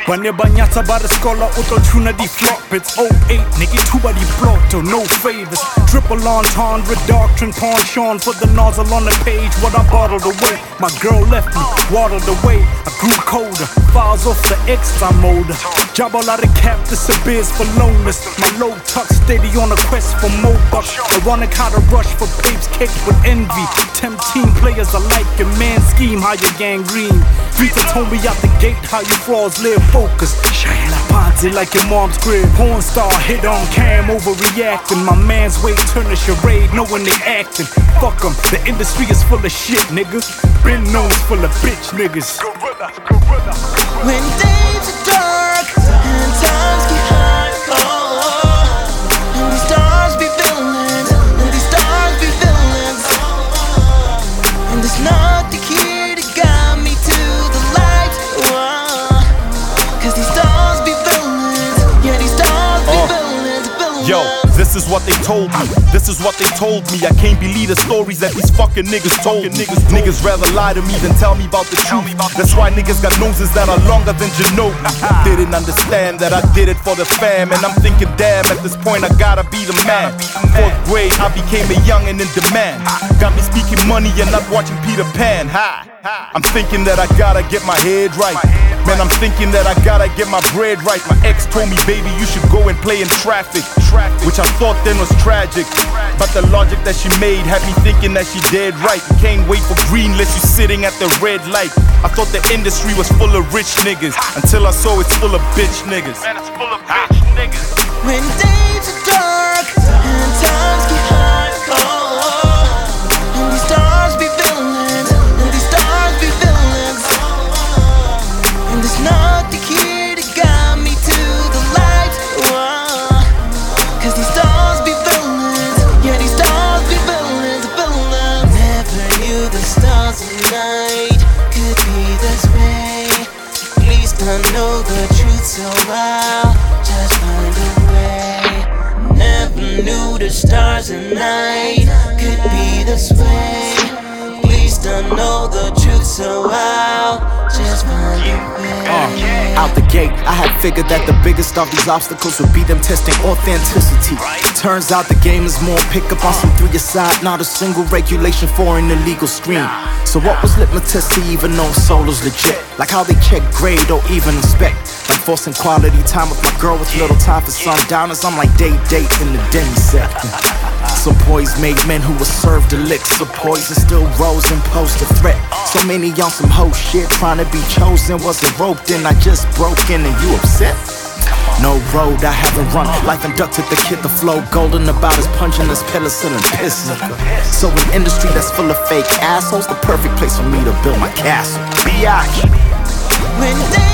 Bane banyatsa ba re skola o tlo tuna di flop. It's 08, nigga, two body blocked, oh no favors. Triple entendre, doctrine, penchant for the nozzle on the page. What I bottled away, my girl left me, waddled away. I grew colder, files off the extra motor. Job all out of cap, this a biz for loneliness. My low tuck steady on a quest for more bucks. Ironic how to rush for papes caked with envy. Tempting players alike, your man scheme, how you gangrene. Vita told me out the gate how you frauds live focused. Shine like Ponzi like your mom's crib. Porn star hit on cam, overreacting. My man's way turn a charade, knowing they acting. Fuck 'em, the industry is full of shit, nigga. Been known full of bitch niggas. When days are dark and times get hard, and these stars be villains, and these stars be villains, and there's nothing here to guide me to the light, cause these stars be villains, yeah, these stars be villains. Yo, this is what they told me. This is what they told me. I can't believe the stories that these fucking niggas told me. Niggas rather lie to me than tell me about the truth. That's why niggas got noses that are longer than Ginobili. Didn't understand that I did it for the fam, and I'm thinking, damn, at this point I gotta be the man. 4th grade, I became a youngin' in demand. Got me speaking money and not watching Peter Pan. I'm thinking that I gotta get my head right. Man, I'm thinking that I gotta get my bread right. My ex told me, baby, you should go and play in traffic, which I thought then was tragic. But the logic that she made had me thinking that she did right. You can't wait for green unless you sitting at the red light. I thought the industry was full of rich niggas until I saw it's full of bitch niggas. Man, it's full of bitch niggas. When days are dark and times get hard, and these stars be villains, and these stars be villains, and there's nothing here to guide me to the light, cause these stars be villains, yeah, these stars be villains, villains. Never knew the stars at night could be this way. At least I know the truth, so I'll just find a way. Never knew the stars at night could be this way. At least I know the truth, so I'll just find a way. Out the gate, I had figured that the biggest of these obstacles would be them testing authenticity. Turns out the game is more pick up on some 3-a-side, not a single regulation for an illegal stream. So what was litmus to even know solo's legit? Like how they check grade or even inspect. Like forcing quality time with my girl with little time for sundowners. I'm like date in the demi set. Some poised made men who were served elixir poison still rose and posed a threat. So many on some hoe shit trying to be chosen. Wasn't roped in, I just broke in and you upset? No road I haven't run. Life inducted the kid, the flow golden about his punching this penicillin piss. So an industry that's full of fake assholes, the perfect place for me to build my castle. Biatch. When